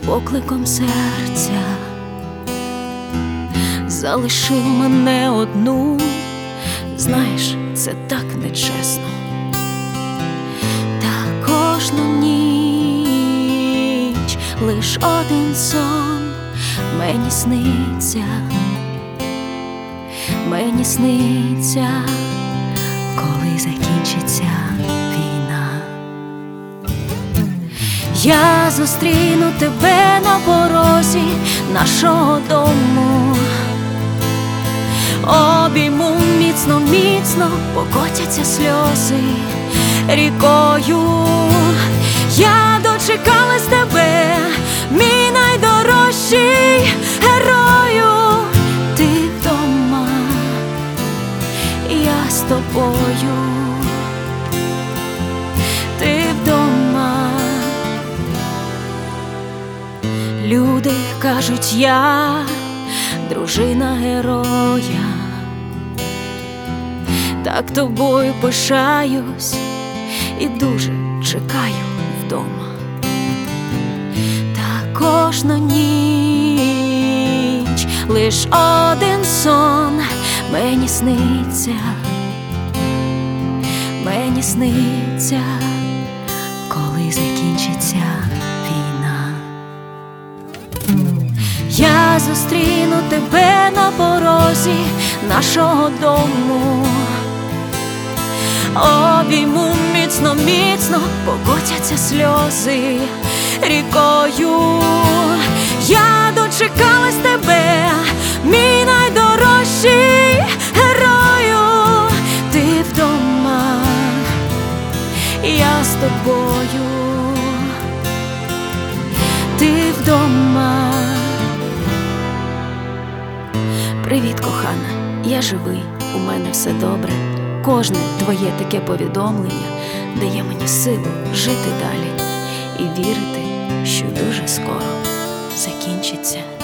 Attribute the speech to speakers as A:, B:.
A: покликом серця, залишив мене одну. Знаєш, це так нечесно. Та кожну ніч лиш один сон мені сниться, мені сниться, коли закінчиться війна. Я зустріну тебе на порозі нашого дому, обійму міцно, міцно, покотяться сльози рікою. Я дочекалась тебе, мій найдорожчий герою. Ти вдома, я з тобою. Ти вдома. Люди кажуть, я дружина героя, так тобою пишаюсь і дуже чекаю вдома. Та кожну ніч лиш один сон мені сниться, мені сниться, коли закінчиться війна. Я зустріну тебе на порозі нашого дому, обійму міцно, міцно, покотяться сльози рікою. Я дочекалась тебе, мій найдорожчий герою. Ти вдома, я з тобою. Ти вдома. Привіт, кохана, я живий, у мене все добре. Кожне твоє таке повідомлення дає мені силу жити далі і вірити, що дуже скоро закінчиться